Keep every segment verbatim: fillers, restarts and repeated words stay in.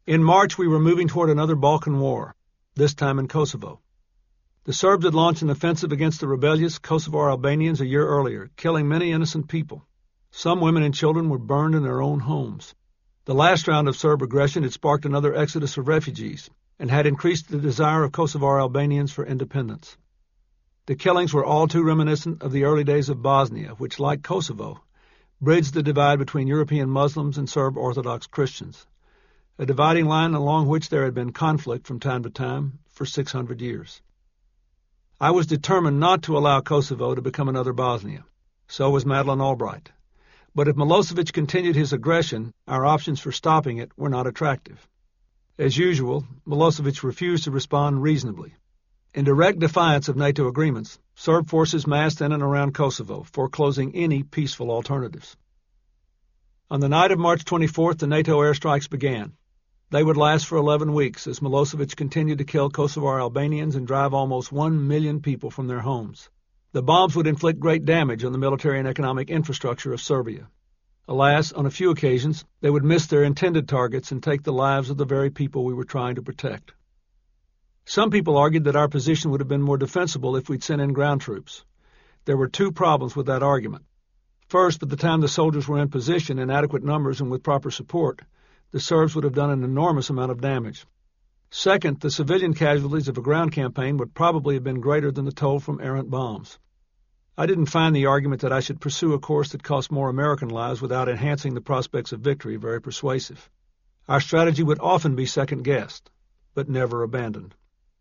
In March, we were moving toward another Balkan war, this time in Kosovo. The Serbs had launched an offensive against the rebellious Kosovar Albanians a year earlier, killing many innocent people. Some women and children were burned in their own homes. The last round of Serb aggression had sparked another exodus of refugees and had increased the desire of Kosovar Albanians for independence. The killings were all too reminiscent of the early days of Bosnia, which, like Kosovo, bridged the divide between European Muslims and Serb Orthodox Christians, a dividing line along which there had been conflict from time to time for six hundred years. I was determined not to allow Kosovo to become another Bosnia. So was Madeleine Albright. But if Milosevic continued his aggression, our options for stopping it were not attractive. As usual, Milosevic refused to respond reasonably. In direct defiance of NATO agreements, Serb forces massed in and around Kosovo, foreclosing any peaceful alternatives. On the night of March twenty-fourth, the NATO airstrikes began. They would last for eleven weeks as Milosevic continued to kill Kosovar Albanians and drive almost one million people from their homes. The bombs would inflict great damage on the military and economic infrastructure of Serbia. Alas, on a few occasions, they would miss their intended targets and take the lives of the very people we were trying to protect. Some people argued that our position would have been more defensible if we'd sent in ground troops. There were two problems with that argument. First, by the time the soldiers were in position in adequate numbers and with proper support, the Serbs would have done an enormous amount of damage. Second, the civilian casualties of a ground campaign would probably have been greater than the toll from errant bombs. I didn't find the argument that I should pursue a course that cost more American lives without enhancing the prospects of victory very persuasive. Our strategy would often be second-guessed, but never abandoned.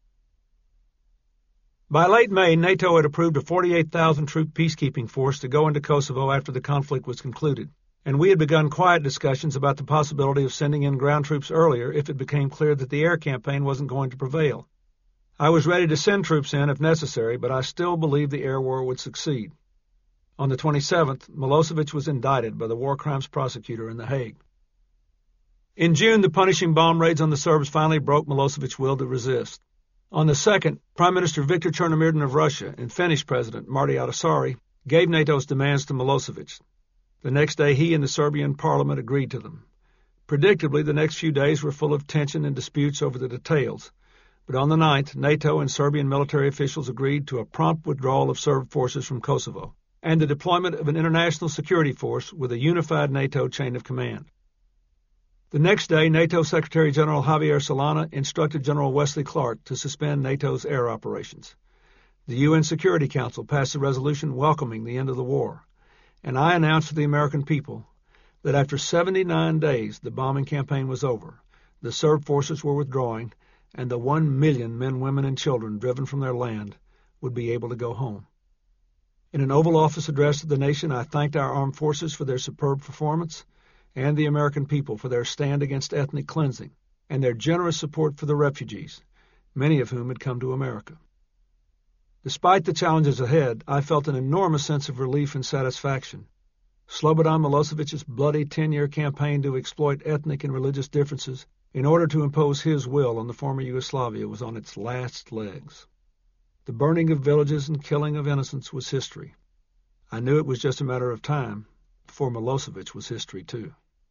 By late May, NATO had approved a forty-eight thousand troop peacekeeping force to go into Kosovo after the conflict was concluded, and we had begun quiet discussions about the possibility of sending in ground troops earlier if it became clear that the air campaign wasn't going to prevail. I was ready to send troops in if necessary, but I still believed the air war would succeed. On the twenty-seventh, Milosevic was indicted by the War Crimes Prosecutor in The Hague. In June, the punishing bomb raids on the Serbs finally broke Milosevic's will to resist. On the second, Prime Minister Viktor Chernomyrdin of Russia and Finnish President Martti Ahtisaari gave NATO's demands to Milosevic. The next day, he and the Serbian parliament agreed to them. Predictably, the next few days were full of tension and disputes over the details, but on the ninth, NATO and Serbian military officials agreed to a prompt withdrawal of Serb forces from Kosovo and the deployment of an international security force with a unified NATO chain of command. The next day, NATO Secretary General Javier Solana instructed General Wesley Clark to suspend NATO's air operations. The U N Security Council passed a resolution welcoming the end of the war, and I announced to the American people that after seventy-nine days the bombing campaign was over, the Serb forces were withdrawing, and the one million men, women, and children driven from their land would be able to go home. In an Oval Office address to the nation, I thanked our armed forces for their superb performance and the American people for their stand against ethnic cleansing and their generous support for the refugees, many of whom had come to America. Despite the challenges ahead, I felt an enormous sense of relief and satisfaction. Slobodan Milosevic's bloody ten-year campaign to exploit ethnic and religious differences in order to impose his will on the former Yugoslavia was on its last legs. The burning of villages and killing of innocents was history. I knew it was just a matter of time before Milosevic was history too.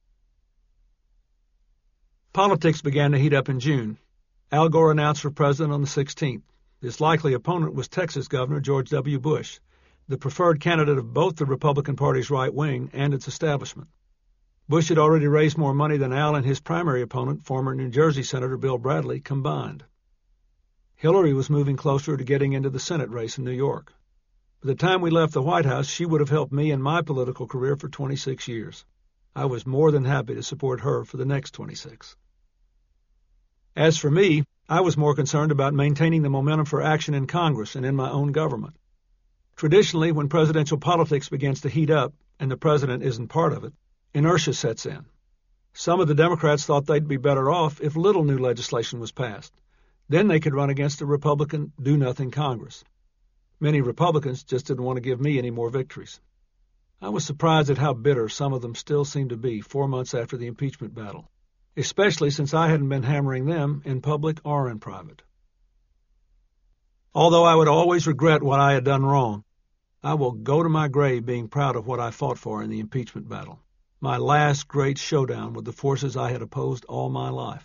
Politics began to heat up in June. Al Gore announced for president on the sixteenth. His likely opponent was Texas Governor George W. Bush, the preferred candidate of both the Republican Party's right wing and its establishment. Bush had already raised more money than Al and his primary opponent, former New Jersey Senator Bill Bradley, combined. Hillary was moving closer to getting into the Senate race in New York. By the time we left the White House, she would have helped me in my political career for twenty-six years. I was more than happy to support her for the next twenty-six. As for me, I was more concerned about maintaining the momentum for action in Congress and in my own government. Traditionally, when presidential politics begins to heat up, and the president isn't part of it, inertia sets in. Some of the Democrats thought they'd be better off if little new legislation was passed. Then they could run against a Republican do-nothing Congress. Many Republicans just didn't want to give me any more victories. I was surprised at how bitter some of them still seemed to be four months after the impeachment battle, especially since I hadn't been hammering them in public or in private. Although I would always regret what I had done wrong, I will go to my grave being proud of what I fought for in the impeachment battle, my last great showdown with the forces I had opposed all my life.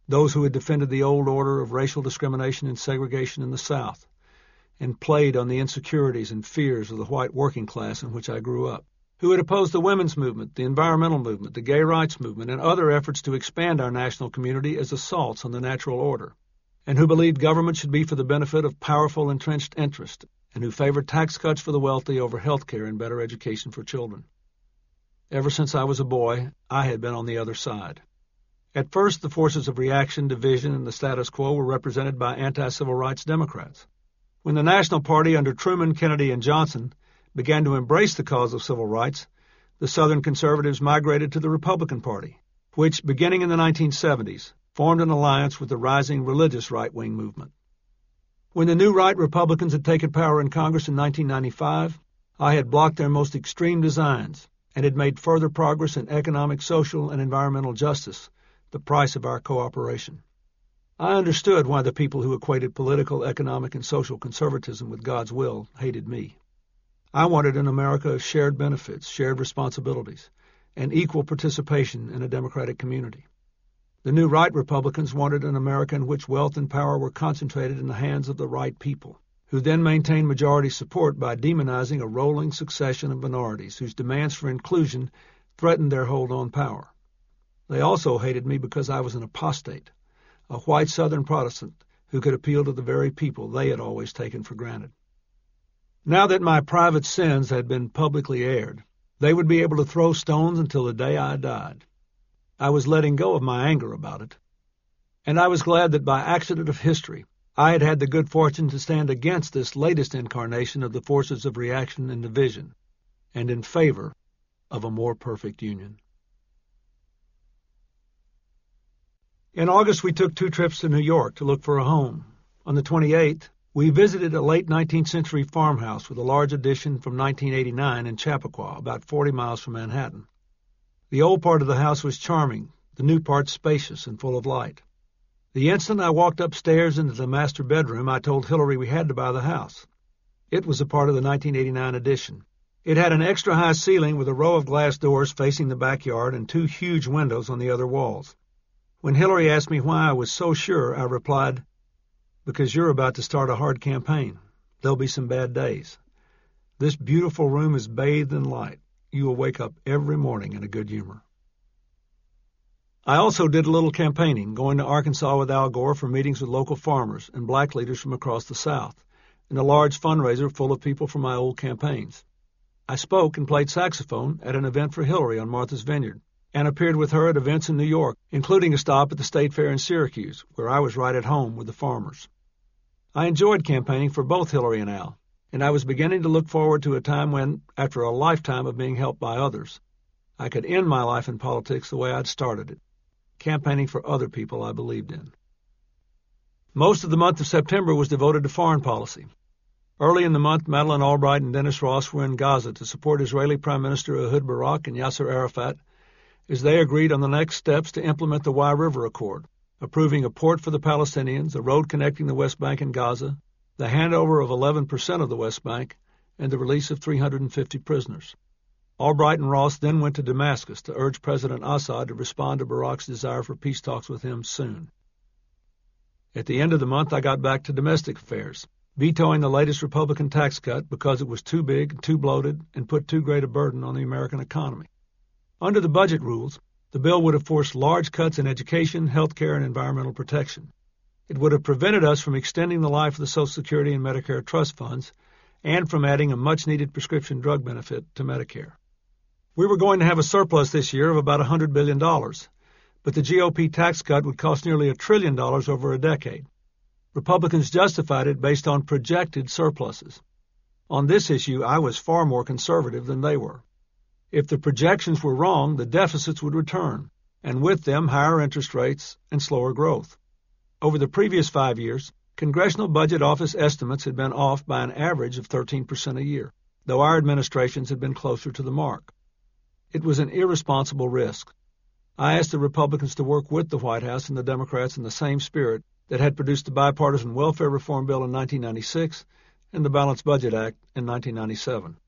those who had defended the old order of racial discrimination and segregation in the South, and played on the insecurities and fears of the white working class in which I grew up, who had opposed the women's movement, the environmental movement, the gay rights movement, and other efforts to expand our national community as assaults on the natural order, and who believed government should be for the benefit of powerful entrenched interests, and who favored tax cuts for the wealthy over health care and better education for children. Ever since I was a boy, I had been on the other side. At first, the forces of reaction, division, and the status quo were represented by anti-civil rights Democrats. When the National Party under Truman, Kennedy, and Johnson began to embrace the cause of civil rights, the Southern conservatives migrated to the Republican Party, which, beginning in the nineteen seventies, formed an alliance with the rising religious right-wing movement. When the new right Republicans had taken power in Congress in nineteen ninety-five, I had blocked their most extreme designs and had made further progress in economic, social, and environmental justice, the price of our cooperation. I understood why the people who equated political, economic, and social conservatism with God's will hated me. I wanted an America of shared benefits, shared responsibilities, and equal participation in a democratic community. The new right Republicans wanted an America in which wealth and power were concentrated in the hands of the right people, who then maintained majority support by demonizing a rolling succession of minorities whose demands for inclusion threatened their hold on power. They also hated me because I was an apostate, a white Southern Protestant who could appeal to the very people they had always taken for granted. Now that my private sins had been publicly aired, they would be able to throw stones until the day I died. I was letting go of my anger about it, and I was glad that by accident of history, I had had the good fortune to stand against this latest incarnation of the forces of reaction and division, and in favor of a more perfect union. In August, we took two trips to New York to look for a home. On the twenty-eighth, we visited a late nineteenth century farmhouse with a large addition from nineteen eighty-nine in Chappaqua, about forty miles from Manhattan. The old part of the house was charming, the new part spacious and full of light. The instant I walked upstairs into the master bedroom, I told Hillary we had to buy the house. It was a part of the nineteen eighty-nine addition. It had an extra-high ceiling with a row of glass doors facing the backyard and two huge windows on the other walls. When Hillary asked me why I was so sure, I replied, "Because you're about to start a hard campaign. There'll be some bad days. This beautiful room is bathed in light. You will wake up every morning in a good humor." I also did a little campaigning, going to Arkansas with Al Gore for meetings with local farmers and black leaders from across the South, and a large fundraiser full of people from my old campaigns. I spoke and played saxophone at an event for Hillary on Martha's Vineyard, and appeared with her at events in New York, including a stop at the State Fair in Syracuse, where I was right at home with the farmers. I enjoyed campaigning for both Hillary and Al, and I was beginning to look forward to a time when, after a lifetime of being helped by others, I could end my life in politics the way I'd started it, campaigning for other people I believed in. Most of the month of September was devoted to foreign policy. Early in the month, Madeleine Albright and Dennis Ross were in Gaza to support Israeli Prime Minister Ehud Barak and Yasser Arafat as they agreed on the next steps to implement the Wye River Accord, approving a port for the Palestinians, a road connecting the West Bank and Gaza, the handover of eleven percent of the West Bank, and the release of three hundred fifty prisoners. Albright and Ross then went to Damascus to urge President Assad to respond to Barak's desire for peace talks with him soon. At the end of the month, I got back to domestic affairs, vetoing the latest Republican tax cut because it was too big, too bloated, and put too great a burden on the American economy. Under the budget rules, the bill would have forced large cuts in education, health care, and environmental protection. It would have prevented us from extending the life of the Social Security and Medicare trust funds and from adding a much-needed prescription drug benefit to Medicare. We were going to have a surplus this year of about one hundred billion dollars, but the G O P tax cut would cost nearly a trillion dollars over a decade. Republicans justified it based on projected surpluses. On this issue, I was far more conservative than they were. If the projections were wrong, the deficits would return, and with them higher interest rates and slower growth. Over the previous five years, Congressional Budget Office estimates had been off by an average of thirteen percent a year, though our administrations had been closer to the mark. It was an irresponsible risk. I asked the Republicans to work with the White House and the Democrats in the same spirit that had produced the Bipartisan Welfare Reform Bill in nineteen ninety-six and the Balanced Budget Act in nineteen ninety-seven.